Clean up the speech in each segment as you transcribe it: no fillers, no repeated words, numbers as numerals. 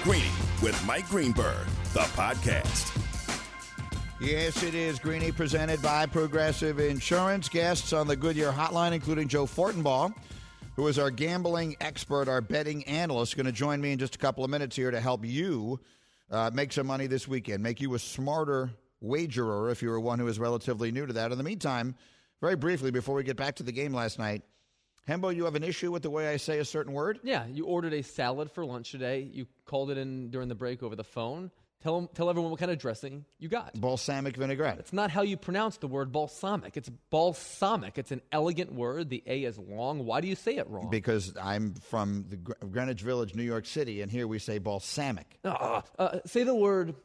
Greeny with Mike Greenberg, the podcast. Yes, it is Greeny, presented by Progressive Insurance. Guests on the Goodyear Hotline, including Joe Fortenbaugh, who is our gambling expert, our betting analyst, going to join me in just a couple of minutes here to help you make some money this weekend, make you a smarter wagerer if you're one who is relatively new to that. In the meantime, very briefly, before we get back to the game last night, Hembo, you have an issue with the way I say a certain word? Yeah, you ordered a salad for lunch today. You called it in during the break over the phone. Tell everyone what kind of dressing you got. Balsamic vinaigrette. It's not how you pronounce the word balsamic. It's balsamic. It's an elegant word. The A is long. Why do you say it wrong? Because I'm from the Greenwich Village, New York City, and here we say balsamic. Say the word.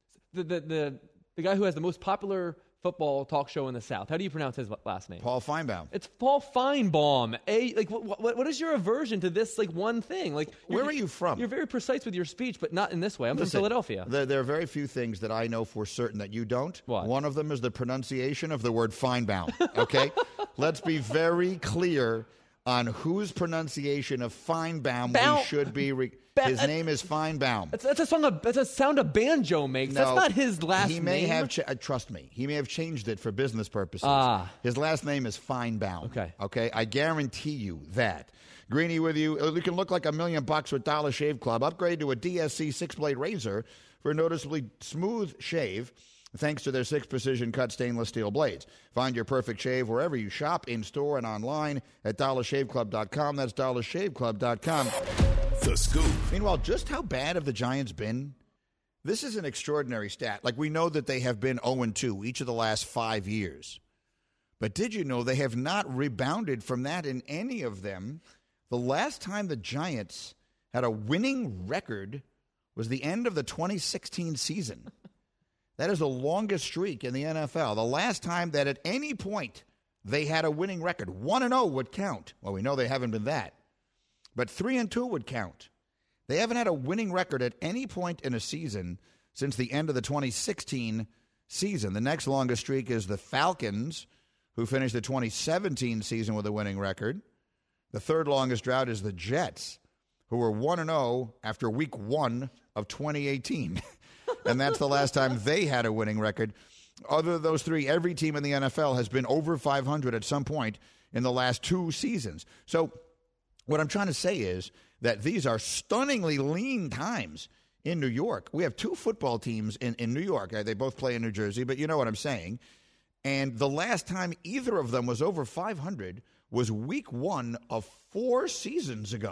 The guy who has the most popular football talk show in the South. How do you pronounce his last name? Paul Feinbaum. It's Paul Feinbaum. What is your aversion to this one thing? Where are you from? You're very precise with your speech, but not in this way. I'm from Philadelphia. There are very few things that I know for certain that you don't. What? One of them is the pronunciation of the word Feinbaum. Okay, let's be very clear on whose pronunciation of Feinbaum we should be. His name is Feinbaum. That's a sound a banjo makes. No, that's not his last name. He may have, trust me, he may have changed it for business purposes. His last name is Feinbaum. Okay, I guarantee you that. Greeny with you. You can look like $1 million with Dollar Shave Club. Upgrade to a DSC 6-blade razor for a noticeably smooth shave, thanks to their 6 precision-cut stainless steel blades. Find your perfect shave wherever you shop, in-store and online at dollarshaveclub.com. That's dollarshaveclub.com. The Scoop. Meanwhile, just how bad have the Giants been? This is an extraordinary stat. We know that they have been 0-2 each of the last 5 years. But did you know they have not rebounded from that in any of them? The last time the Giants had a winning record was the end of the 2016 season. That is the longest streak in the NFL. The last time that at any point they had a winning record, 1-0 would count. Well, we know they haven't been that. But 3-2 would count. They haven't had a winning record at any point in a season since the end of the 2016 season. The next longest streak is the Falcons, who finished the 2017 season with a winning record. The third longest drought is the Jets, who were 1-0 after week 1 of 2018. And that's the last time they had a winning record. Other than those three, every team in the NFL has been over 500 at some point in the last 2 seasons. So what I'm trying to say is that these are stunningly lean times in New York. We have 2 football teams in New York. They both play in New Jersey, but you know what I'm saying. And the last time either of them was over 500 was week 1 of 4 seasons ago.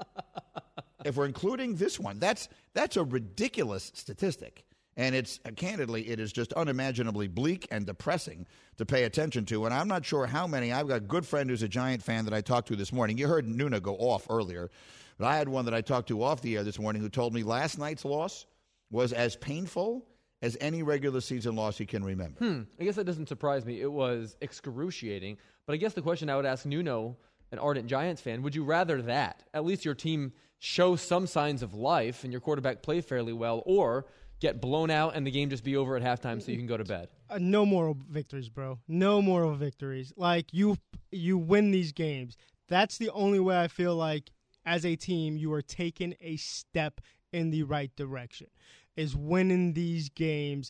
If we're including this one, that's a ridiculous statistic. And it's candidly, it is just unimaginably bleak and depressing to pay attention to. And I'm not sure how many. I've got a good friend who's a Giant fan that I talked to this morning. You heard Nuna go off earlier. But I had one that I talked to off the air this morning who told me last night's loss was as painful as any regular season loss he can remember. I guess that doesn't surprise me. It was excruciating. But I guess the question I would ask Nuno, an ardent Giants fan, would you rather that? At least your team show some signs of life and your quarterback play fairly well, or get blown out and the game just be over at halftime so you can go to bed? No moral victories, bro. No moral victories. You win these games. That's the only way I feel like as a team you are taking a step in the right direction, is winning these games.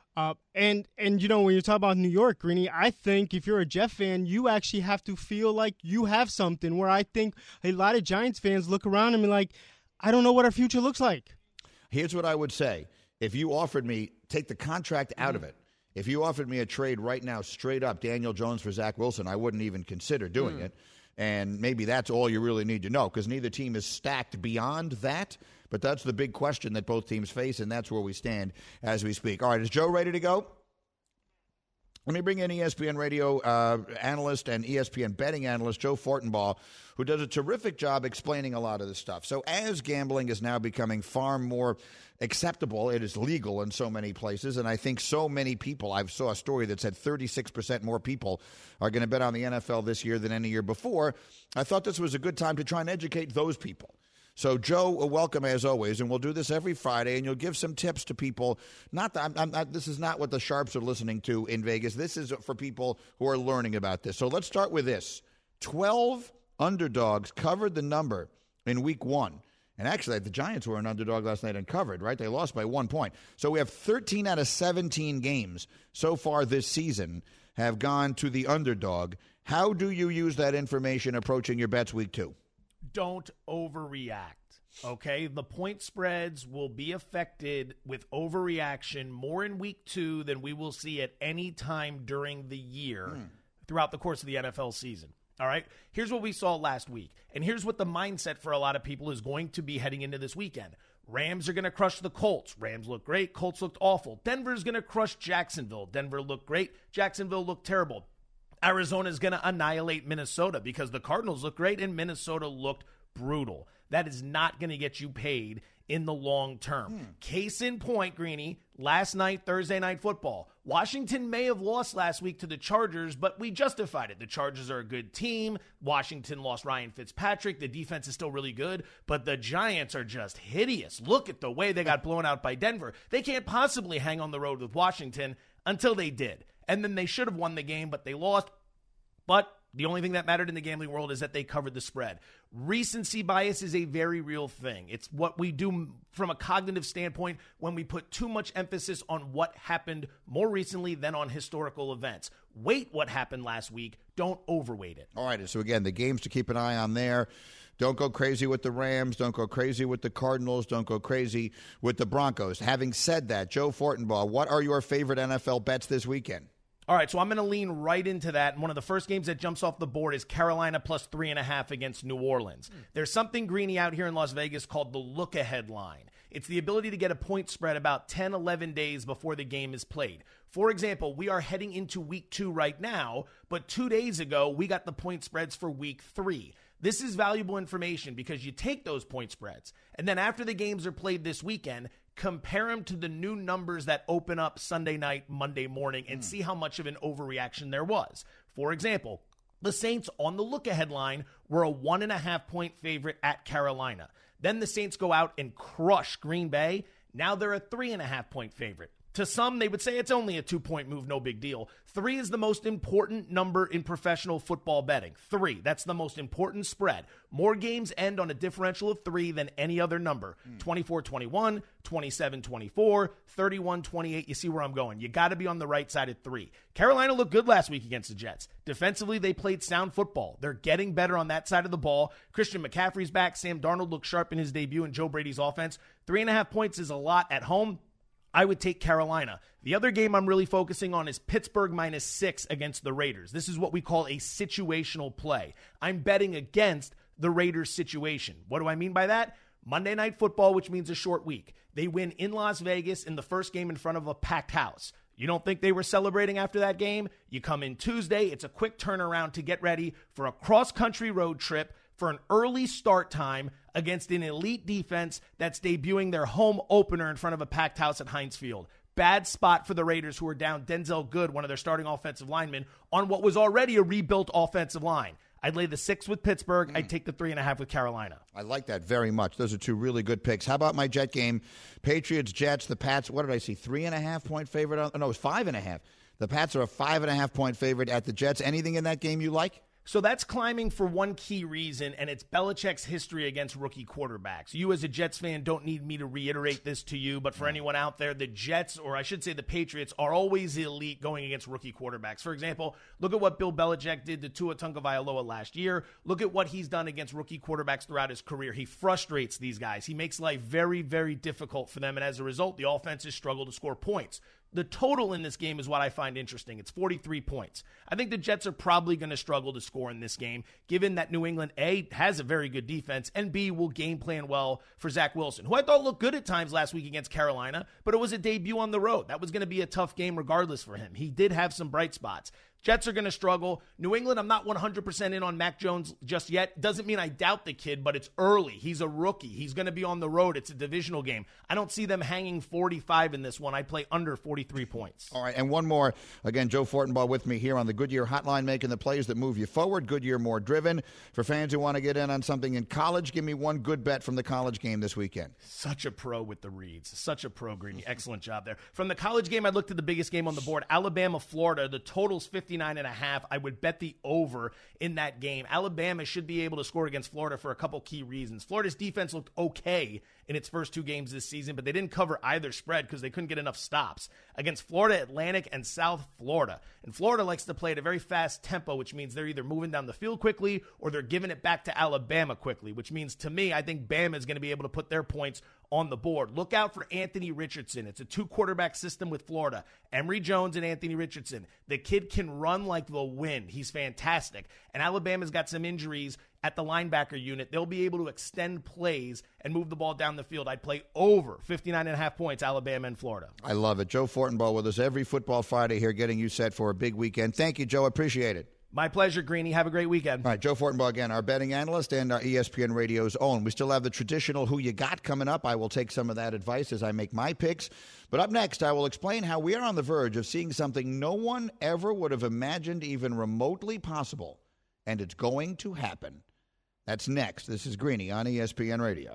And you know, when you talk about New York, Greeny, I think if you're a Jeff fan, you actually have to feel like you have something, where I think a lot of Giants fans look around and be like, I don't know what our future looks like. Here's what I would say. If you offered me, take the contract out of it, if you offered me a trade right now, straight up, Daniel Jones for Zach Wilson, I wouldn't even consider doing it. And maybe that's all you really need to know, because neither team is stacked beyond that. But that's the big question that both teams face, and that's where we stand as we speak. All right, is Joe ready to go? Let me bring in ESPN radio analyst and ESPN betting analyst Joe Fortenbaugh, who does a terrific job explaining a lot of this stuff. So as gambling is now becoming far more acceptable, it is legal in so many places, and I think so many people, I saw a story that said 36% more people are going to bet on the NFL this year than any year before. I thought this was a good time to try and educate those people. So, Joe, welcome as always, and we'll do this every Friday, and you'll give some tips to people. This is not what the sharps are listening to in Vegas. This is for people who are learning about this. So let's start with this. 12 underdogs covered the number in week 1. And actually, the Giants were an underdog last night and covered, right? They lost by 1 point. So we have 13 out of 17 games so far this season have gone to the underdog. How do you use that information approaching your bets week 2? Don't overreact. Okay, the point spreads will be affected with overreaction more in week 2 than we will see at any time during the year throughout the course of the NFL season. All right, here's what we saw last week, and here's what the mindset for a lot of people is going to be heading into this weekend. Rams are going to crush the Colts. Rams look great. Colts looked awful. Denver's going to crush Jacksonville. Denver looked great. Jacksonville looked terrible. Arizona's going to annihilate Minnesota because the Cardinals look great and Minnesota looked brutal. That is not going to get you paid in the long term. Case in point, Greeny, last night, Thursday Night Football. Washington may have lost last week to the Chargers, but we justified it. The Chargers are a good team. Washington lost Ryan Fitzpatrick. The defense is still really good, but the Giants are just hideous. Look at the way they got blown out by Denver. They can't possibly hang on the road with Washington until they did. And then they should have won the game, but they lost. But the only thing that mattered in the gambling world is that they covered the spread. Recency bias is a very real thing. It's what we do from a cognitive standpoint when we put too much emphasis on what happened more recently than on historical events. Weight what happened last week. Don't overweight it. All right, so again, the games to keep an eye on there. Don't go crazy with the Rams. Don't go crazy with the Cardinals. Don't go crazy with the Broncos. Having said that, Joe Fortenbaugh, what are your favorite NFL bets this weekend? All right, so I'm going to lean right into that. And one of the first games that jumps off the board is Carolina plus 3.5 against New Orleans. There's something greeny out here in Las Vegas called the look-ahead line. It's the ability to get a point spread about 10, 11 days before the game is played. For example, we are heading into week 2 right now, but 2 days ago, we got the point spreads for week 3. This is valuable information because you take those point spreads, and then after the games are played this weekend, compare them to the new numbers that open up Sunday night, Monday morning, and see how much of an overreaction there was. For example, the Saints on the look-ahead line were a 1.5-point favorite at Carolina. Then the Saints go out and crush Green Bay. Now they're a 3.5-point favorite. To some, they would say it's only a 2-point move, no big deal. 3 is the most important number in professional football betting. 3, that's the most important spread. More games end on a differential of 3 than any other number. 24-21, 27-24, 31-28. You see where I'm going. You got to be on the right side at 3. Carolina looked good last week against the Jets. Defensively, they played sound football. They're getting better on that side of the ball. Christian McCaffrey's back. Sam Darnold looked sharp in his debut in Joe Brady's offense. 3.5 points is a lot at home. I would take Carolina. The other game I'm really focusing on is Pittsburgh minus 6 against the Raiders. This is what we call a situational play. I'm betting against the Raiders situation. What do I mean by that? Monday Night Football, which means a short week. They win in Las Vegas in the first game in front of a packed house. You don't think they were celebrating after that game? You come in Tuesday. It's a quick turnaround to get ready for a cross-country road trip for an early start time against an elite defense that's debuting their home opener in front of a packed house at Heinz Field. Bad spot for the Raiders, who are down Denzel Good, one of their starting offensive linemen, on what was already a rebuilt offensive line. I'd lay the 6 with Pittsburgh. I'd take the 3.5 with Carolina. I like that very much. Those are 2 really good picks. How about my Jet game? Patriots, Jets, the Pats. What did I see? 3.5-point favorite? No, it was 5.5. The Pats are a 5.5-point favorite at the Jets. Anything in that game you like? So that's climbing for one key reason, and it's Belichick's history against rookie quarterbacks. You as a Jets fan don't need me to reiterate this to you, but for anyone out there, the Jets, or I should say the Patriots, are always elite going against rookie quarterbacks. For example, look at what Bill Belichick did to Tua Tagovailoa last year. Look at what he's done against rookie quarterbacks throughout his career. He frustrates these guys. He makes life very, very difficult for them, and as a result, the offenses struggle to score points. The total in this game is what I find interesting. It's 43 points. I think the Jets are probably going to struggle to score in this game, given that New England, A, has a very good defense, and B, will game plan well for Zach Wilson, who I thought looked good at times last week against Carolina, but it was a debut on the road. That was going to be a tough game regardless for him. He did have some bright spots. Jets are going to struggle. New England, I'm not 100% in on Mac Jones just yet. Doesn't mean I doubt the kid, but it's early. He's a rookie. He's going to be on the road. It's a divisional game. I don't see them hanging 45 in this one. I play under 43 points. All right, and one more. Again, Joe Fortenbaugh with me here on the Goodyear Hotline, making the plays that move you forward. Goodyear, more driven. For fans who want to get in on something in college, give me one good bet from the college game this weekend. Such a pro with the reads. Such a pro, Greeny. Excellent job there. From the college game, I looked at the biggest game on the board, Alabama, Florida. The total's 50. 59.5. I would bet the over in that game. Alabama should be able to score against Florida for a couple key reasons. Florida's defense looked okay in its first 2 games this season, but they didn't cover either spread because they couldn't get enough stops against Florida Atlantic and South Florida. And Florida likes to play at a very fast tempo, which means they're either moving down the field quickly or they're giving it back to Alabama quickly, which means to me, I think Bama is going to be able to put their points on the board. Look out for Anthony Richardson. It's a 2-quarterback system with Florida. Emory Jones and Anthony Richardson. The kid can run like the wind. He's fantastic. And Alabama's got some injuries at the linebacker unit. They'll be able to extend plays and move the ball down the field. I'd play over 59.5 points, Alabama and Florida. I love it. Joe Fortenbaugh with us every Football Friday here, getting you set for a big weekend. Thank you, Joe. Appreciate it. My pleasure, Greeny. Have a great weekend. All right, Joe Fortenbaugh again, our betting analyst and our ESPN Radio's own. We still have the traditional Who You Got coming up. I will take some of that advice as I make my picks. But up next, I will explain how we are on the verge of seeing something no one ever would have imagined even remotely possible. And it's going to happen. That's next. This is Greeny on ESPN Radio.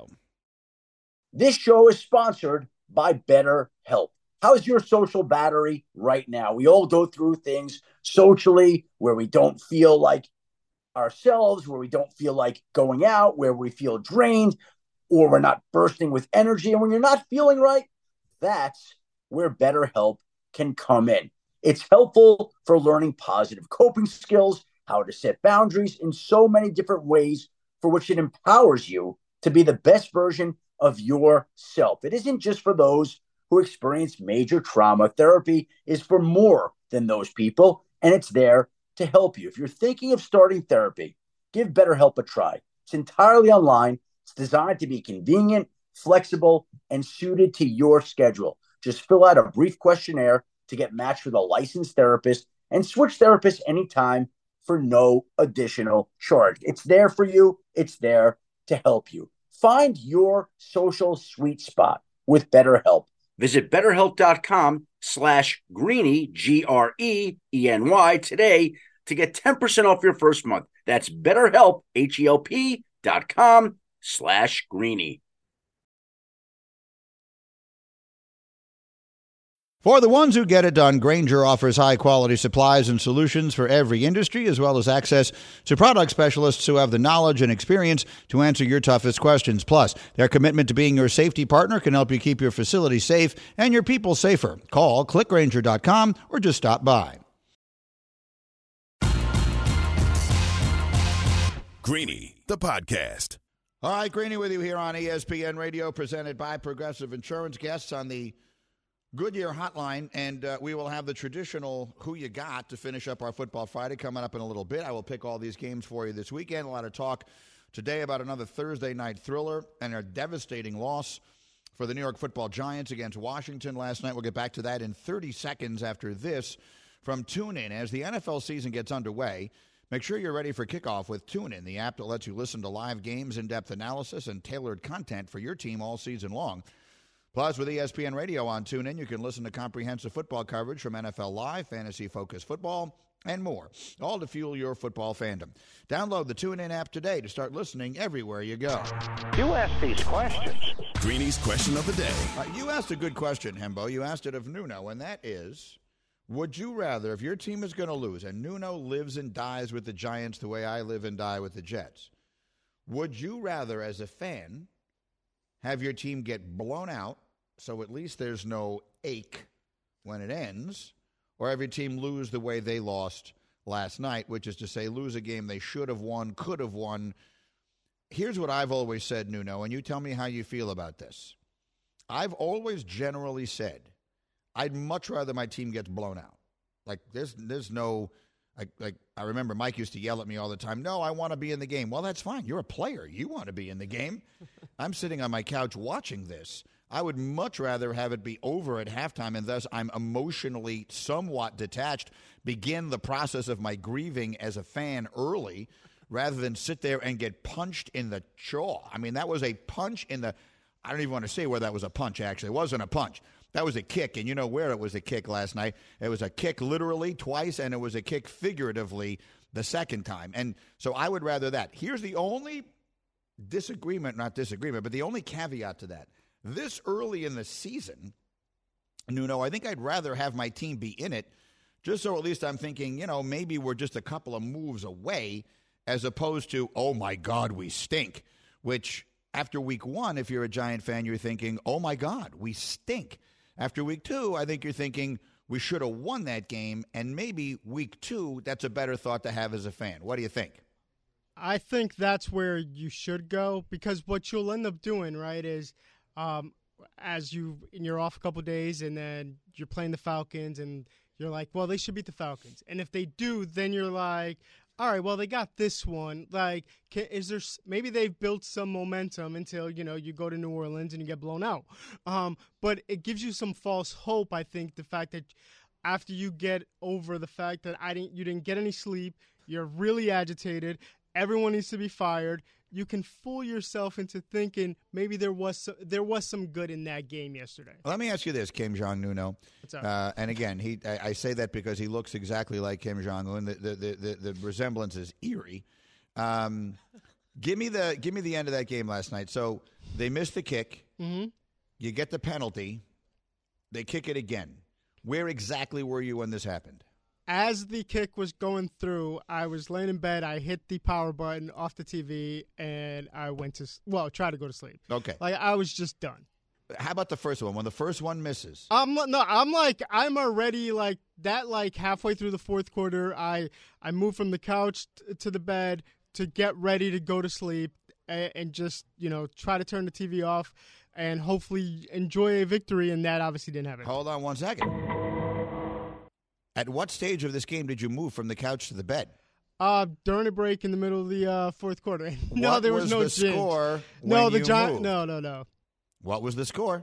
This show is sponsored by BetterHelp. How's your social battery right now? We all go through things socially where we don't feel like ourselves, where we don't feel like going out, where we feel drained, or we're not bursting with energy. And when you're not feeling right, that's where BetterHelp can come in. It's helpful for learning positive coping skills, how to set boundaries in so many different ways, for which it empowers you to be the best version of yourself. It isn't just for those who experience major trauma. Therapy is for more than those people, and it's there to help you. If you're thinking of starting therapy, give BetterHelp a try. It's entirely online. It's designed to be convenient, flexible, and suited to your schedule. Just fill out a brief questionnaire to get matched with a licensed therapist and switch therapists anytime for no additional charge. It's there for you. It's there to help you. Find your social sweet spot with BetterHelp. Visit BetterHelp.com/Greeny, GREENY today to get 10% off your first month. That's BetterHelp, HELP.com/Greeny. For the ones who get it done, Grainger offers high-quality supplies and solutions for every industry, as well as access to product specialists who have the knowledge and experience to answer your toughest questions. Plus, their commitment to being your safety partner can help you keep your facility safe and your people safer. Call, clickgrainger.com, or just stop by. Greeny, the podcast. All right, Greeny with you here on ESPN Radio, presented by Progressive Insurance. Guests on the Goodyear Hotline, and we will have the traditional Who You Got to finish up our Football Friday coming up in a little bit. I will pick all these games for you this weekend. A lot of talk today about another Thursday night thriller and a devastating loss for the New York Football Giants against Washington last night. We'll get back to that in 30 seconds after this from TuneIn. As the NFL season gets underway, make sure you're ready for kickoff with TuneIn, the app that lets you listen to live games, in-depth analysis, and tailored content for your team all season long. Plus, with ESPN Radio on TuneIn, you can listen to comprehensive football coverage from NFL Live, fantasy-focused football, and more, all to fuel your football fandom. Download the TuneIn app today to start listening everywhere you go. You ask these questions. Greeny's question of the day. You asked a good question, Hembo. You asked it of Nuno, and that is, would you rather, if your team is going to lose, and Nuno lives and dies with the Giants the way I live and die with the Jets, would you rather, as a fan, have your team get blown out, so at least there's no ache when it ends, or have your team lose the way they lost last night, which is to say lose a game they should have won, could have won? Here's what I've always said, Nuno, and you tell me how you feel about this. I've always generally said I'd much rather my team gets blown out. Like, there's no, like I remember Mike used to yell at me all the time, no, I want to be in the game. Well, that's fine. You're a player. You want to be in the game. I'm sitting on my couch watching this. I would much rather have it be over at halftime, and thus I'm emotionally somewhat detached, begin the process of my grieving as a fan early, rather than sit there and get punched in the jaw. I mean, that was a punch in the – I don't even want to say where that was a punch, actually. It wasn't a punch. That was a kick, and you know where it was a kick last night. It was a kick literally twice, and it was a kick figuratively the second time. And so I would rather that. Here's the only not disagreement, but the only caveat to that. This early in the season, Nuno, I think I'd rather have my team be in it Just so at least I'm thinking, maybe we're just a couple of moves away as opposed to, oh, my God, we stink, which after week 1, if you're a Giant fan, you're thinking, oh, my God, we stink. After week 2, I think you're thinking we should have won that game, and maybe week 2, that's a better thought to have as a fan. What do you think? I think that's where you should go, because what you'll end up doing, right, is you're off a couple days and then you're playing the Falcons and you're like, well, they should beat the Falcons. And if they do, then you're like, all right, well, they got this one. Like, maybe they've built some momentum until, you go to New Orleans and you get blown out. But it gives you some false hope, I think, the fact that after you get over the fact that you didn't get any sleep, you're really agitated, everyone needs to be fired, you can fool yourself into thinking maybe there was some good in that game yesterday. Let me ask you this, Kim Jong-Nuno. What's up? And again, I say that because he looks exactly like Kim Jong-un. The resemblance is eerie. Give me the end of that game last night. So they missed the kick. Mm-hmm. You get the penalty. They kick it again. Where exactly were you when this happened? As the kick was going through, I was laying in bed. I hit the power button off the TV, and I tried to go to sleep. Okay. I was just done. How about the first one? When the first one misses? I'm already halfway through the fourth quarter. I moved from the couch to the bed to get ready to go to sleep and just, try to turn the TV off and hopefully enjoy a victory, and that obviously didn't happen. Hold on 1 second. At what stage of this game did you move from the couch to the bed? During a break in the middle of the fourth quarter. No, there was no the score No, when the Giants. No. What was the score?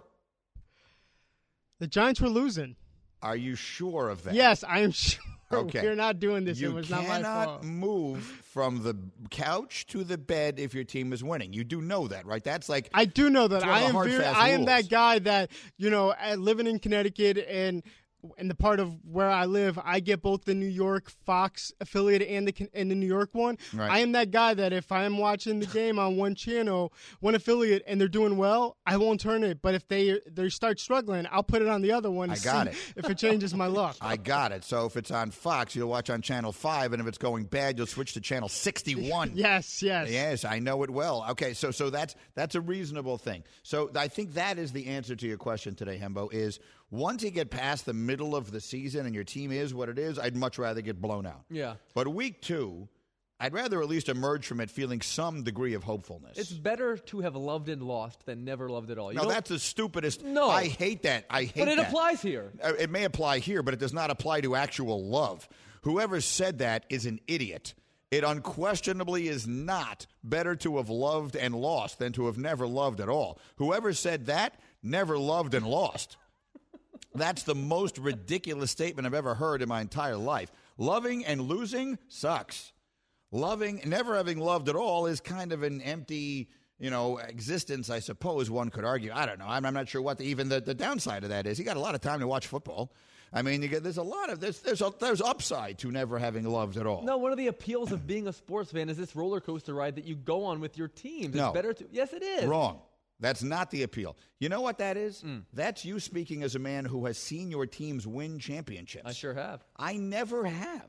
The Giants were losing. Are you sure of that? Yes, I am sure. Okay. We're not doing this. You it was not my fault. cannot move from the couch to the bed if your team is winning. You do know that, right? That's like I do know that. one of the I am rules. that guy that living in Connecticut and in the part of where I live, I get both the New York Fox affiliate and the New York one. Right. I am that guy that if I am watching the game on one channel, one affiliate, and they're doing well, I won't turn it. But if they start struggling, I'll put it on the other one to see if it changes my luck. I got it. So if it's on Fox, you'll watch on Channel 5, and if it's going bad, you'll switch to Channel 61. Yes. Yes, I know it well. Okay, so that's a reasonable thing. So I think that is the answer to your question today, Hembo, is once you get past the middle of the season and your team is what it is, I'd much rather get blown out. Yeah. But week 2, I'd rather at least emerge from it feeling some degree of hopefulness. It's better to have loved and lost than never loved at all. No, that's the stupidest. No. I hate that. But it applies here. It may apply here, but it does not apply to actual love. Whoever said that is an idiot. It unquestionably is not better to have loved and lost than to have never loved at all. Whoever said that never loved and lost. That's the most ridiculous statement I've ever heard in my entire life. Loving and losing sucks. Never having loved at all is kind of an empty, existence, I suppose one could argue. I don't know. I'm not sure what even the downside of that is. You got a lot of time to watch football. I mean, there's a lot of there's upside to never having loved at all. No, one of the appeals of being a sports fan is this roller coaster ride that you go on with your team. It's No. better to. Yes, it is. Wrong. That's not the appeal. You know what that is? That's you speaking as a man who has seen your teams win championships. I sure have. I never have.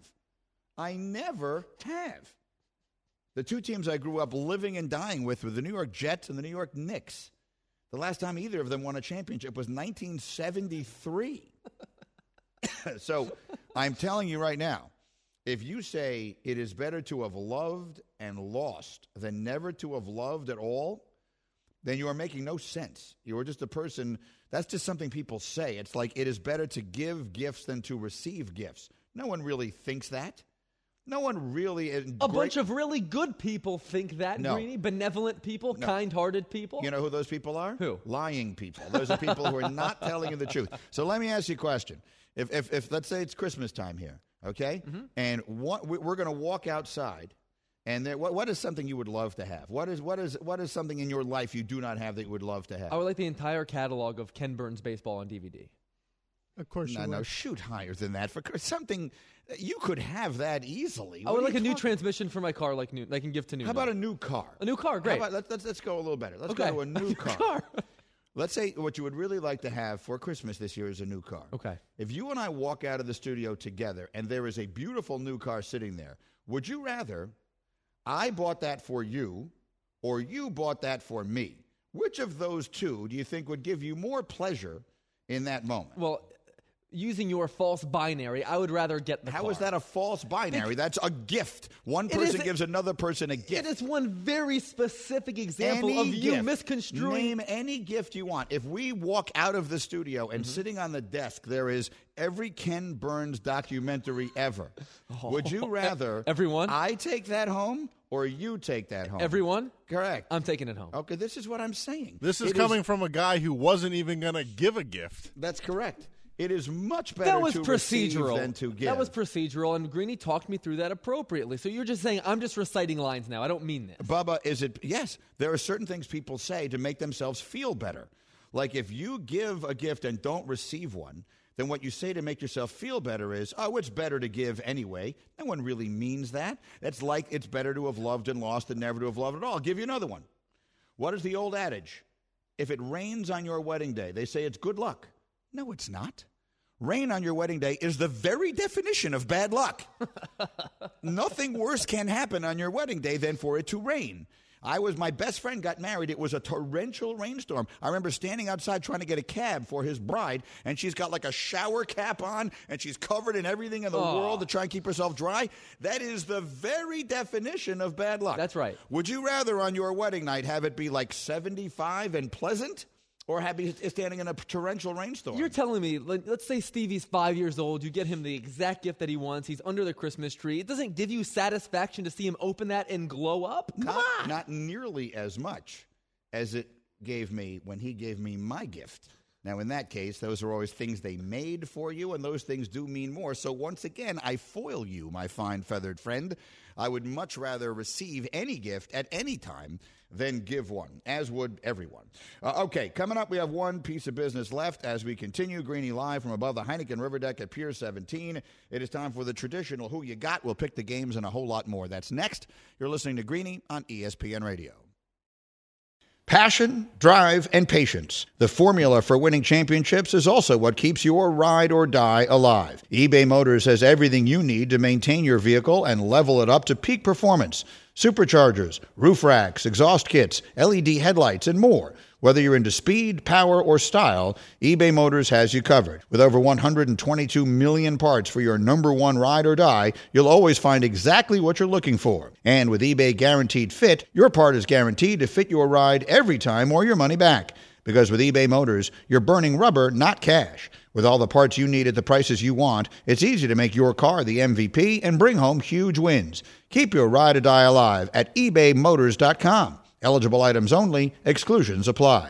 The two teams I grew up living and dying with were the New York Jets and the New York Knicks. The last time either of them won a championship was 1973. So I'm telling you right now, if you say it is better to have loved and lost than never to have loved at all, then you are making no sense. You are just a person. That's just something people say. It's like it is better to give gifts than to receive gifts. No one really thinks that. No one really. A bunch of really good people think that, No. Greeny. Benevolent people, No. kind-hearted people. You know who those people are? Who? Lying people. Those are people who are not telling you the truth. So let me ask you a question. If let's say it's Christmas time here, okay, and we're going to walk outside. And what is something you would love to have? What is something in your life you do not have that you would love to have? I would like the entire catalog of Ken Burns baseball on DVD. Of course you No, would. shoot higher than that. For something, you could have that easily. I would like a new transmission for my car like Newton. I can give to Newton. How about a new car? A new car, great. How about, let's go a little better. Let's Okay. go to a new A new car. car. Let's say what you would really like to have for Christmas this year is a new car. Okay. If you and I walk out of the studio together and there is a beautiful new car sitting there, would you rather I bought that for you or you bought that for me? Which of those two do you think would give you more pleasure in that moment? Well, using your false binary, I would rather get the car. How is that a false binary? That's a gift. One person gives another person a gift. It is one very specific example of you misconstruing. Name any gift you want. If we walk out of the studio and sitting on the desk there is every Ken Burns documentary ever, would you rather everyone? I take that home or you take that home? Everyone? Correct. I'm taking it home. Okay, this is what I'm saying. This is coming from a guy who wasn't even going to give a gift. That's correct. It is much better to receive than to give. That was procedural, and Greeny talked me through that appropriately. So you're just saying I'm just reciting lines now. I don't mean this. Bubba, is it? Yes, there are certain things people say to make themselves feel better. Like if you give a gift and don't receive one, then what you say to make yourself feel better is, oh, it's better to give anyway. No one really means that. That's like it's better to have loved and lost than never to have loved at all. I'll give you another one. What is the old adage? If it rains on your wedding day, they say it's good luck. No, it's not. Rain on your wedding day is the very definition of bad luck. Nothing worse can happen on your wedding day than for it to rain. My best friend got married. It was a torrential rainstorm. I remember standing outside trying to get a cab for his bride, and she's got like a shower cap on, and she's covered in everything in the world to try and keep herself dry. That is the very definition of bad luck. That's right. Would you rather on your wedding night have it be like 75 and pleasant? Or be standing in a torrential rainstorm? You're telling me, let's say Stevie's 5 years old. You get him the exact gift that he wants. He's under the Christmas tree. It doesn't give you satisfaction to see him open that and glow up? Come on. Not nearly as much as it gave me when he gave me my gift. Now, in that case, those are always things they made for you, and those things do mean more. So once again, I foil you, my fine feathered friend. I would much rather receive any gift at any time than give one, as would everyone. Okay, coming up, we have one piece of business left as we continue. Greeny live from above the Heineken River Deck at Pier 17. It is time for the traditional Who You Got. We'll pick the games and a whole lot more. That's next. You're listening to Greeny on ESPN Radio. Passion, drive, and patience. The formula for winning championships is also what keeps your ride or die alive. eBay Motors has everything you need to maintain your vehicle and level it up to peak performance. Superchargers, roof racks, exhaust kits, LED headlights, and more. Whether you're into speed, power, or style, eBay Motors has you covered. With over 122 million parts for your number one ride or die, you'll always find exactly what you're looking for. And with eBay Guaranteed Fit, your part is guaranteed to fit your ride every time or your money back. Because with eBay Motors, you're burning rubber, not cash. With all the parts you need at the prices you want, it's easy to make your car the MVP and bring home huge wins. Keep your ride or die alive at ebaymotors.com. Eligible items only. Exclusions apply.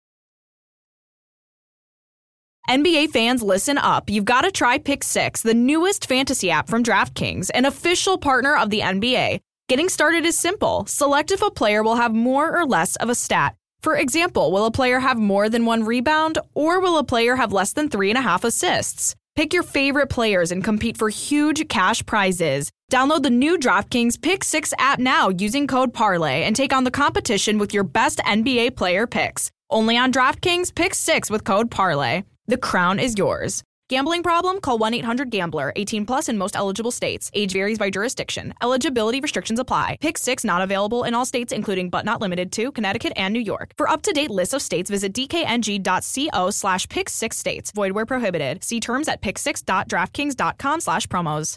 NBA fans, listen up. You've got to try Pick 6, the newest fantasy app from DraftKings, an official partner of the NBA. Getting started is simple. Select if a player will have more or less of a stat. For example, will a player have more than 1 rebound, or will a player have less than 3.5 assists? Pick your favorite players and compete for huge cash prizes. Download the new DraftKings Pick 6 app now using code PARLAY and take on the competition with your best NBA player picks. Only on DraftKings Pick 6 with code PARLAY. The crown is yours. Gambling problem? Call 1-800-GAMBLER. 18 plus in most eligible states. Age varies by jurisdiction. Eligibility restrictions apply. Pick 6 not available in all states, including but not limited to Connecticut and New York. For up-to-date lists of states, visit dkng.co/pick6states. Void where prohibited. See terms at pick6.draftkings.com/promos.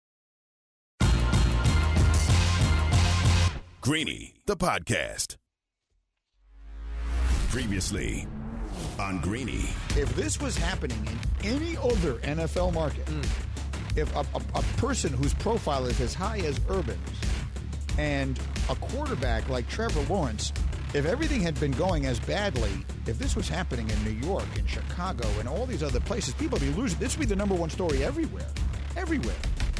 Greeny, the podcast. Previously on Greeny. If this was happening in any other NFL market, if a person whose profile is as high as Urban's and a quarterback like Trevor Lawrence, if everything had been going as badly, if this was happening in New York and Chicago and all these other places, people would be losing. This would be the number one story everywhere. Everywhere.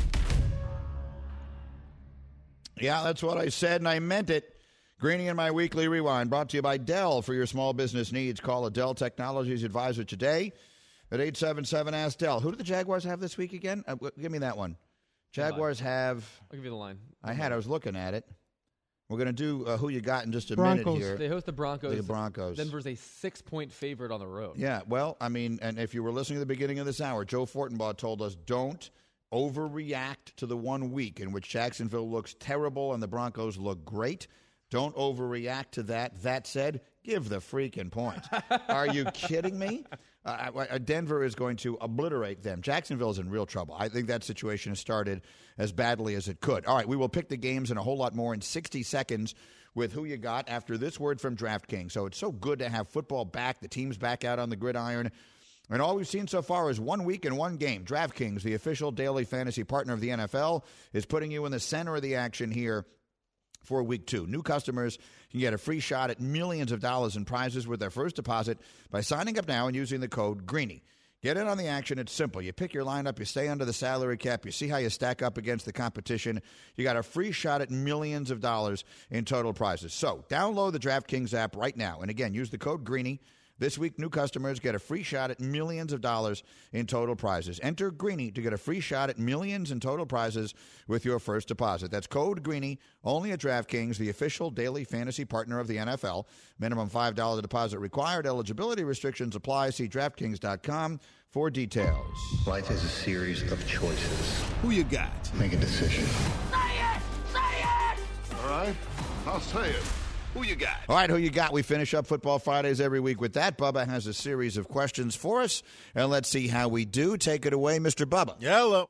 Yeah, that's what I said, and I meant it. Greeny and my Weekly Rewind, brought to you by Dell. For your small business needs, call a Dell Technologies advisor today at 877-ASK-DELL. Who do the Jaguars have this week again? Give me that one. Jaguars have... I'll give you the line. I was looking at it. We're going to do Who You Got in just a Broncos. minute here. They host the Broncos. The Broncos. Denver's a 6-point favorite on the road. Yeah, well, I mean, and if you were listening at the beginning of this hour, Joe Fortenbaugh told us don't overreact to the 1 week in which Jacksonville looks terrible and the Broncos look great. Don't overreact to that. That said, give the freaking point. Are you kidding me? Denver is going to obliterate them. Jacksonville is in real trouble. I think that situation has started as badly as it could. All right, we will pick the games and a whole lot more in 60 seconds with Who You Got after this word from DraftKings. So it's so good to have football back, the team's back out on the gridiron. And all we've seen so far is 1 week and 1 game. DraftKings, the official daily fantasy partner of the NFL, is putting you in the center of the action here for Week 2. New customers can get a free shot at millions of dollars in prizes with their first deposit by signing up now and using the code Greeny. Get in on the action. It's simple. You pick your lineup, you stay under the salary cap, you see how you stack up against the competition. You got a free shot at millions of dollars in total prizes. So download the DraftKings app right now. And again, use the code Greeny. This week, new customers get a free shot at millions of dollars in total prizes. Enter Greeny to get a free shot at millions in total prizes with your first deposit. That's code Greeny, only at DraftKings, the official daily fantasy partner of the NFL. Minimum $5 deposit required. Eligibility restrictions apply. See DraftKings.com for details. Life is a series of choices. Who you got? Make a decision. Say it! Say it! All right, I'll say it. Who you got? All right, Who You Got? We finish up Football Fridays every week with that. Bubba has a series of questions for us, and let's see how we do. Take it away, Mr. Bubba. Hello.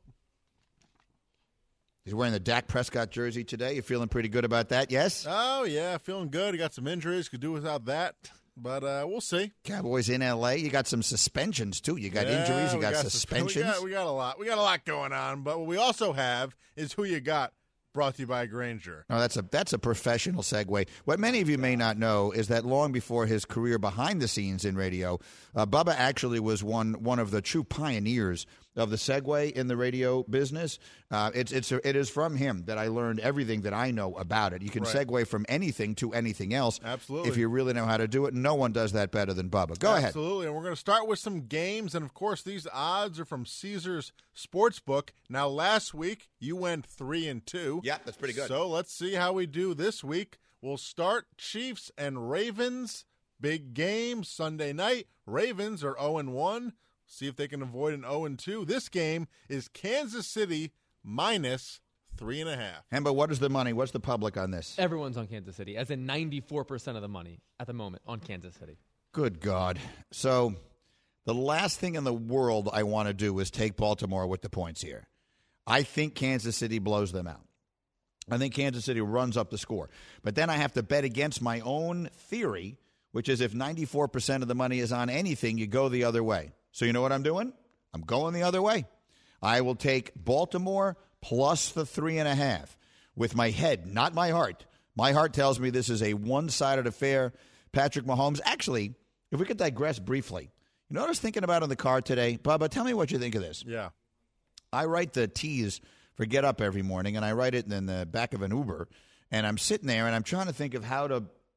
He's wearing the Dak Prescott jersey today. You feeling pretty good about that, yes? Oh, yeah, feeling good. He got some injuries. Could do without that, but we'll see. Cowboys in L.A. You got some suspensions, too. You got injuries. You got suspensions. We got a lot. We got a lot going on, but what we also have is Who You Got, brought to you by Grainger. Oh, that's a professional segue. What many of you may not know is that long before his career behind the scenes in radio, Bubba actually was one of the true pioneers of the segue in the radio business. It is from him that I learned everything that I know about it. You can segue from anything to anything else. Absolutely. If you really know how to do it. No one does that better than Bubba. Go ahead. Absolutely. And we're going to start with some games. And, of course, these odds are from Caesars Sportsbook. Now, last week, you went 3-2. Yeah, that's pretty good. So let's see how we do this week. We'll start Chiefs and Ravens. Big game Sunday night. Ravens are 0-1. See if they can avoid an 0-2. This game is Kansas City minus 3.5. Hemba, what is the money? What's the public on this? Everyone's on Kansas City, as in 94% of the money at the moment on Kansas City. Good God. So the last thing in the world I want to do is take Baltimore with the points here. I think Kansas City blows them out. I think Kansas City runs up the score. But then I have to bet against my own theory, which is if 94% of the money is on anything, you go the other way. So you know what I'm doing? I'm going the other way. I will take Baltimore plus the 3.5 with my head, not my heart. My heart tells me this is a one-sided affair. Patrick Mahomes. Actually, if we could digress briefly, you know what I was thinking about in the car today? Bubba, tell me what you think of this. Yeah. I write the T's for Get Up every morning, and I write it in the back of an Uber, and I'm sitting there, and I'm trying to think of how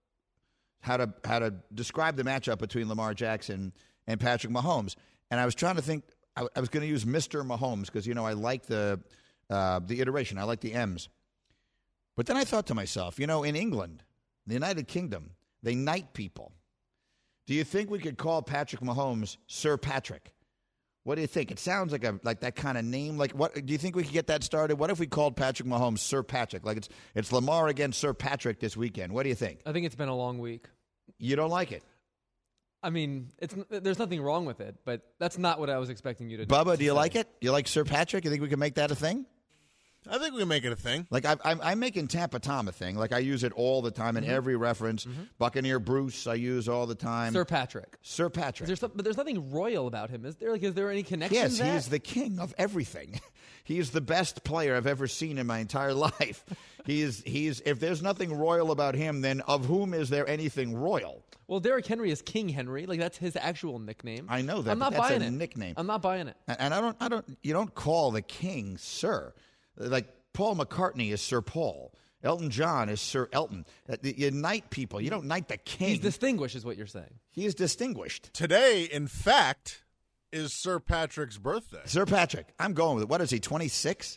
to describe the matchup between Lamar Jackson and Patrick Mahomes. And I was trying to think, I was going to use Mr. Mahomes because, you know, I like the iteration. I like the M's. But then I thought to myself, you know, in England, the United Kingdom, they knight people. Do you think we could call Patrick Mahomes Sir Patrick? What do you think? It sounds like that kind of name. Like, what do you think we could get that started? What if we called Patrick Mahomes Sir Patrick? Like it's Lamar against Sir Patrick this weekend. What do you think? I think it's been a long week. You don't like it? I mean, there's nothing wrong with it, but that's not what I was expecting you to do. Bubba, do you like it? You like Sir Patrick? You think we can make that a thing? I think we can make it a thing. Like, I'm making Tampa Tom a thing. Like, I use it all the time in every reference. Buccaneer Bruce, I use all the time. Sir Patrick. Sir Patrick. But there's nothing royal about him, is there? Like, is there any connection? Yes, he is the king of everything. He is the best player I've ever seen in my entire life. He's. If there's nothing royal about him, then of whom is there anything royal? Well, Derrick Henry is King Henry. Like, that's his actual nickname. I know that. I'm not but that's buying a it. Nickname. I'm not buying it. And I don't. You don't call the king Sir. Like Paul McCartney is Sir Paul. Elton John is Sir Elton. You knight people. You don't knight the king. He's distinguished, is what you're saying. He is distinguished. Today, in fact, is Sir Patrick's birthday. Sir Patrick. I'm going with it. What is he, 26?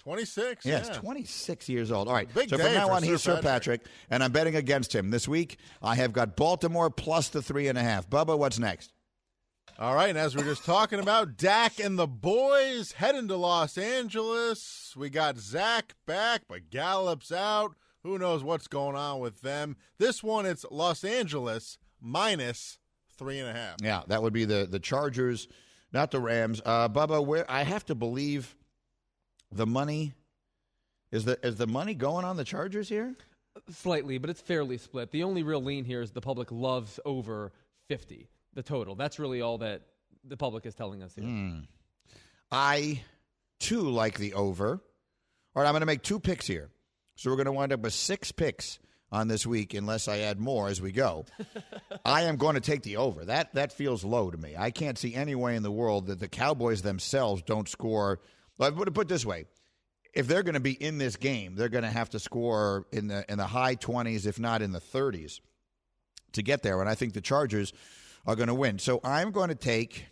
26, Yes, 26 years old. All right, Big so day from now for on, he's Sir Sir Patrick, and I'm betting against him. This week, I have got Baltimore plus the 3.5. Bubba, what's next? All right, and as we were just talking about, Dak and the boys heading to Los Angeles. We got Zach back, but Gallup's out. Who knows what's going on with them? This one, it's Los Angeles minus 3.5. Yeah, that would be the Chargers, not the Rams. Bubba, where I have to believe the money is the money going on the Chargers here? Slightly, but it's fairly split. The only real lean here is the public loves over 50, the total. That's really all that the public is telling us here. I, too, like the over. All right, I'm going to make 2 picks here. So we're going to wind up with 6 picks on this week, unless I add more as we go. I am going to take the over. That feels low to me. I can't see any way in the world that the Cowboys themselves don't score. But put it this way. If they're going to be in this game, they're going to have to score in the high 20s, if not in the 30s, to get there. And I think the Chargers are going to win. So I'm going to take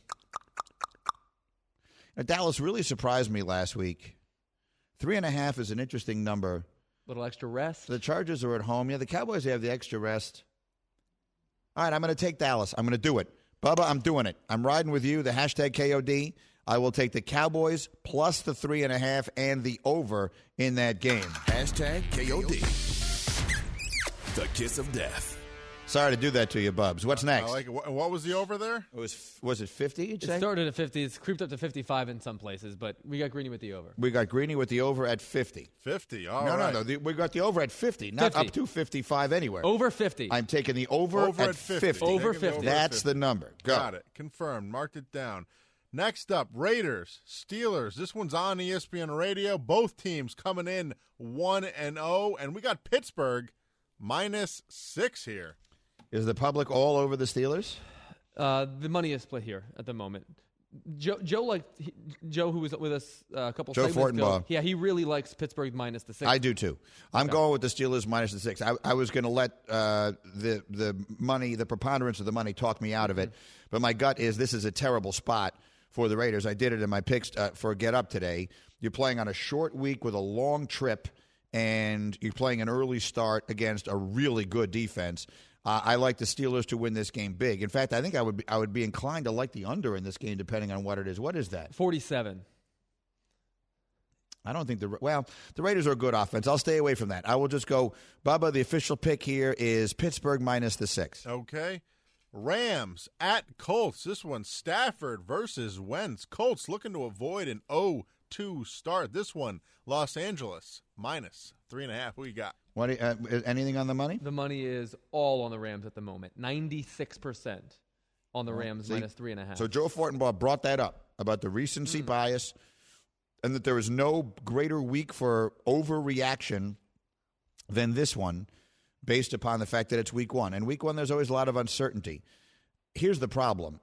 – Dallas really surprised me last week. 3.5 is an interesting number. Little extra rest. The Chargers are at home. Yeah, the Cowboys have the extra rest. All right, I'm going to take Dallas. I'm going to do it. Bubba, I'm doing it. I'm riding with you, the hashtag KOD. I will take the Cowboys plus the 3.5 and the over in that game. Hashtag KOD. The kiss of death. Sorry to do that to you, Bubs. What's next? I like it. What was the over there? Was it 50, you'd say? It started at 50. It's creeped up to 55 in some places, but we got Greeny with the over. We got Greeny with the over at 50. 50, all no, right. No, we got the over at 50, not 50. up to 55 anywhere. Over 50. I'm taking the over at 50. Over 50. That's the number. Go. Got it. Confirmed. Marked it down. Next up, Raiders, Steelers. This one's on ESPN Radio. Both teams coming in 1-0, and we got Pittsburgh minus 6 here. Is the public all over the Steelers? The money is split here at the moment. Joe, who was with us a couple Joe segments Fortenbaugh. ago, he really likes Pittsburgh minus the 6. I do too. I'm going with the Steelers minus the 6. I was going to let the money, the preponderance of the money, talk me out of it, but my gut is this is a terrible spot for the Raiders. I did it in my picks for Get Up today. You're playing on a short week with a long trip, and you're playing an early start against a really good defense. I like the Steelers to win this game big. In fact, I think I would be inclined to like the under in this game, depending on what it is. What is that? 47. I don't think the Raiders are a good offense. I'll stay away from that. I will just go, Bubba, the official pick here is Pittsburgh minus the 6. Okay. Rams at Colts. This one, Stafford versus Wentz. Colts looking to avoid an 0-2 start. This one, Los Angeles minus 3.5. What you got? What? Anything on the money? The money is all on the Rams at the moment. 96% on the Rams minus 3.5. So Joe Fortenbaugh brought that up about the recency bias and that there is no greater week for overreaction than this one based upon the fact that it's week 1. And week 1, there's always a lot of uncertainty. Here's the problem.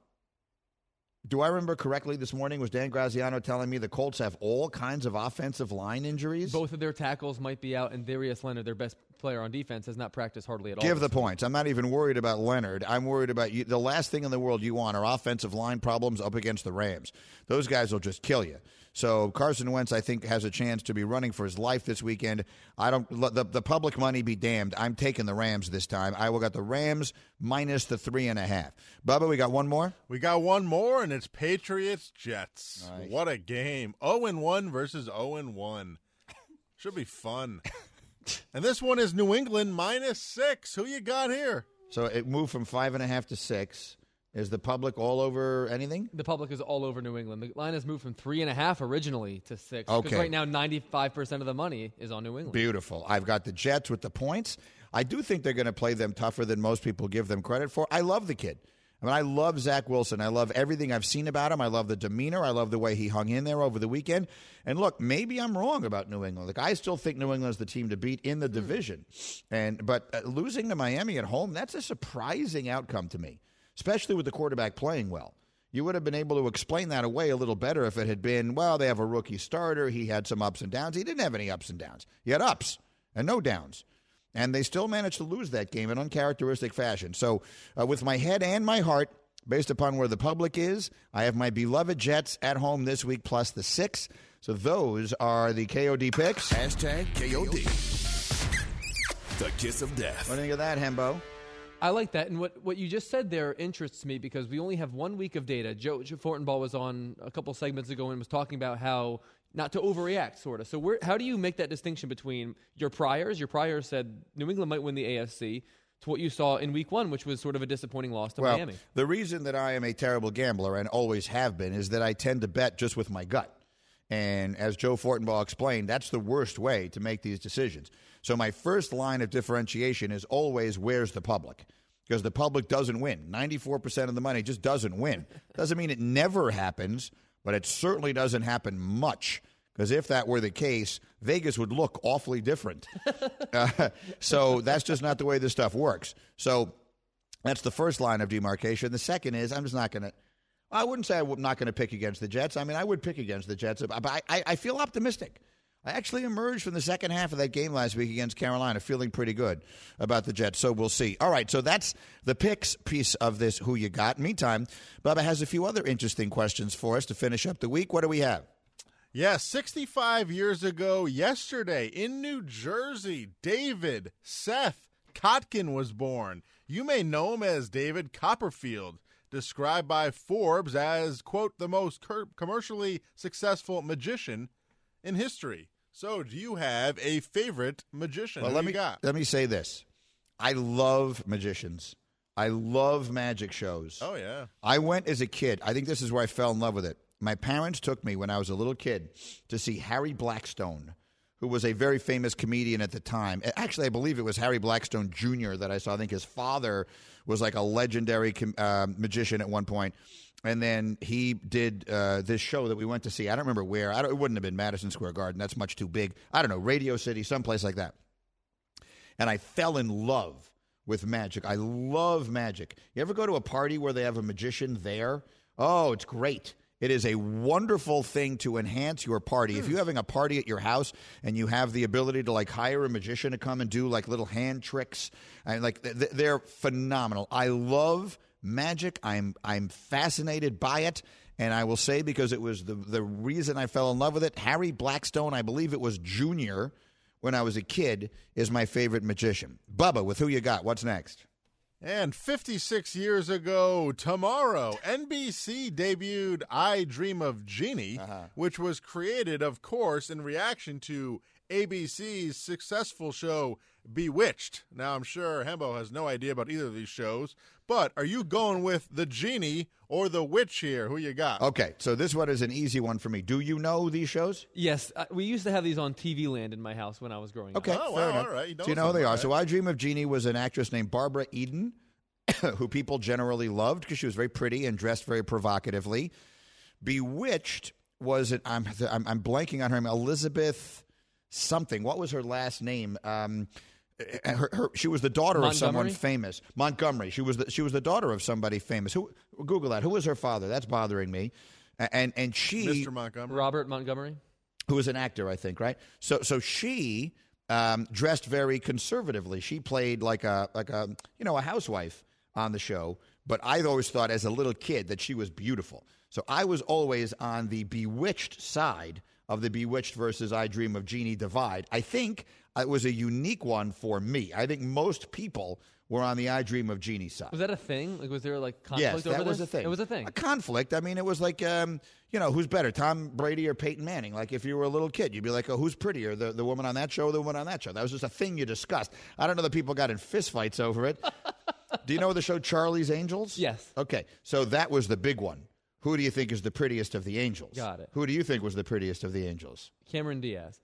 Do I remember correctly this morning? Was Dan Graziano telling me the Colts have all kinds of offensive line injuries? Both of their tackles might be out, and Darius Leonard, their best player on defense, has not practiced hardly at all. Give the points. I'm not even worried about Leonard. I'm worried about you. The last thing in the world you want are offensive line problems up against the Rams. Those guys will just kill you. So Carson Wentz, I think, has a chance to be running for his life this weekend. The public money be damned. I'm taking the Rams this time. I will got the Rams minus the 3.5. Bubba, we got one more? We got one more, and it's Patriots-Jets. Nice. What a game. 0-1 versus 0-1. Should be fun. And this one is New England minus 6. Who you got here? So it moved from 5.5 to 6. Is the public all over anything? The public is all over New England. The line has moved from 3.5 originally to 6. Okay. Because right now, 95% of the money is on New England. Beautiful. I've got the Jets with the points. I do think they're going to play them tougher than most people give them credit for. I love the kid. I mean, I love Zach Wilson. I love everything I've seen about him. I love the demeanor. I love the way he hung in there over the weekend. And look, maybe I'm wrong about New England. Like, I still think New England is the team to beat in the division. But losing to Miami at home, that's a surprising outcome to me, especially with the quarterback playing well. You would have been able to explain that away a little better if it had been, well, they have a rookie starter. He had some ups and downs. He didn't have any ups and downs. He had ups and no downs. And they still managed to lose that game in uncharacteristic fashion. So with my head and my heart, based upon where the public is, I have my beloved Jets at home this week plus the 6. So those are the KOD picks. Hashtag KOD. The Kiss of Death. What do you think of that, Hembo? I like that. And what you just said there interests me because we only have 1 week of data. Joe Fortenbaugh was on a couple segments ago and was talking about how not to overreact, sort of. So how do you make that distinction between your priors? Your priors said New England might win the AFC to what you saw in week 1, which was sort of a disappointing loss to Miami. The reason that I am a terrible gambler and always have been is that I tend to bet just with my gut. And as Joe Fortenbaugh explained, that's the worst way to make these decisions. So my first line of differentiation is always where's the public? Because the public doesn't win. 94% of the money just doesn't win. Doesn't mean it never happens, but it certainly doesn't happen much. Because if that were the case, Vegas would look awfully different. So that's just not the way this stuff works. So that's the first line of demarcation. The second is I'm just not going to – I wouldn't say I'm not going to pick against the Jets. I mean, I would pick against the Jets, but I feel optimistic. I actually emerged from the second half of that game last week against Carolina feeling pretty good about the Jets, so we'll see. All right, so that's the picks piece of this Who You Got. Meantime, Bubba has a few other interesting questions for us to finish up the week. What do we have? Yes, 65 years ago yesterday in New Jersey, David Seth Kotkin was born. You may know him as David Copperfield, described by Forbes as, quote, the most commercially successful magician in history. So do you have a favorite magician? Well, let me say this. I love magicians. I love magic shows. Oh, yeah. I went as a kid. I think this is where I fell in love with it. My parents took me when I was a little kid to see Harry Blackstone, who was a very famous comedian at the time. Actually, I believe it was Harry Blackstone Jr. that I saw. I think his father was like a legendary magician at one point. And then he did this show that we went to see. I don't remember where. It wouldn't have been Madison Square Garden. That's much too big. I don't know, Radio City, someplace like that. And I fell in love with magic. I love magic. You ever go to a party where they have a magician there? Oh, it's great. It is a wonderful thing to enhance your party. If you're having a party at your house and you have the ability to like hire a magician to come and do like little hand tricks, and like they're phenomenal. I love magic. I'm fascinated by it, and I will say because it was the reason I fell in love with it. Harry Blackstone, I believe it was Jr. when I was a kid, is my favorite magician. Bubba, with Who You Got? What's next? And 56 years ago tomorrow, NBC debuted I Dream of Jeannie, which was created, of course, in reaction to ABC's successful show Bewitched. Now, I'm sure Hembo has no idea about either of these shows, but are you going with the genie or the witch here? Who you got? Okay, so this one is an easy one for me. Do you know these shows? Yes, we used to have these on TV Land in my house when I was growing up. Okay, fair enough. All right. So you know who they are. So I Dream of Jeannie was an actress named Barbara Eden, who people generally loved because she was very pretty and dressed very provocatively. Bewitched was I'm blanking on her name, Elizabeth something. What was her last name? She was the daughter of someone famous. Montgomery. She was the daughter of somebody famous. Who? Google that. Who was her father? That's bothering me. And she, Mr. Montgomery, Robert Montgomery, who was an actor, I think, right? So she dressed very conservatively. She played like a housewife on the show. But I always thought as a little kid that she was beautiful. So I was always on the Bewitched side of the Bewitched versus I Dream of Jeannie divide. I think it was a unique one for me. I think most people were on the I Dream of Jeannie side. Was that a thing? Like, was there like conflict yes, over that was this? a thing. It was a thing. A conflict. I mean, it was like, who's better, Tom Brady or Peyton Manning? Like, if you were a little kid, you'd be like, oh, who's prettier, the woman on that show or the woman on that show? That was just a thing you discussed. I don't know that people got in fistfights over it. Do you know the show Charlie's Angels? Yes. Okay, so that was the big one. Who do you think is the prettiest of the angels? Got it. Who do you think was the prettiest of the angels? Cameron Diaz.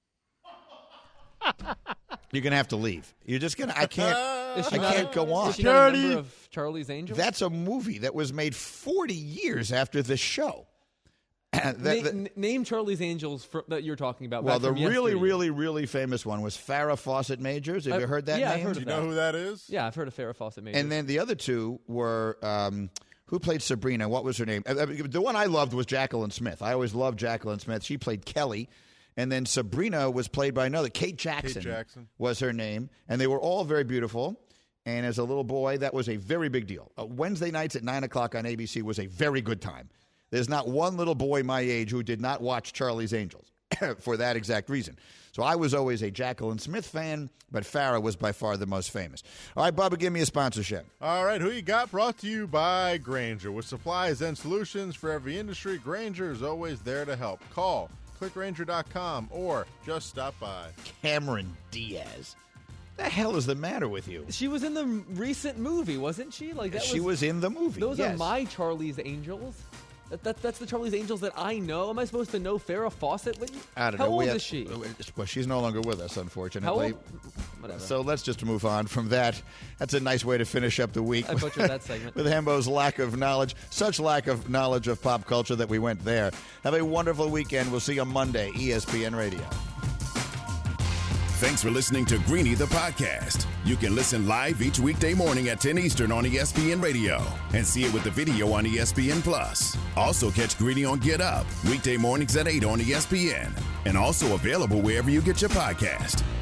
You're going to have to leave. You're just going to – I can't go on. Is she not a member of Charlie's Angels? That's a movie that was made 40 years after the show. Name Charlie's Angels that you're talking about. Well, the really, yesterday. really, really famous one was Farrah Fawcett Majors. Have you heard that name? I've heard Do of you know who that is? Yeah, I've heard of Farrah Fawcett Majors. And then the other two were who played Sabrina? What was her name? The one I loved was Jacqueline Smith. I always loved Jacqueline Smith. She played Kelly. And then Sabrina was played by another. Kate Jackson was her name. And they were all very beautiful. And as a little boy, that was a very big deal. Wednesday nights at 9 o'clock on ABC was a very good time. There's not one little boy my age who did not watch Charlie's Angels for that exact reason. So I was always a Jacqueline Smith fan, but Farrah was by far the most famous. All right, Bubba, give me a sponsorship. All right, who you got? Brought to you by Grainger. With supplies and solutions for every industry, Grainger is always there to help. Call, clickgrainger.com, or just stop by. Cameron Diaz. The hell is the matter with you? She was in the recent movie, wasn't she? She was in the movie. Those yes. are my Charlie's Angels. That's the Charlie's Angels that I know. Am I supposed to know Farrah Fawcett? I don't know. How old is she? Well, she's no longer with us, unfortunately. How old? Whatever. So let's just move on from that. That's a nice way to finish up the week. I butchered that segment. With Hembo's lack of knowledge, such lack of knowledge of pop culture that we went there. Have a wonderful weekend. We'll see you on Monday, ESPN Radio. Thanks for listening to Greeny the podcast. You can listen live each weekday morning at 10 Eastern on ESPN Radio and see it with the video on ESPN Plus. Also catch Greeny on Get Up weekday mornings at 8 on ESPN and also available wherever you get your podcast.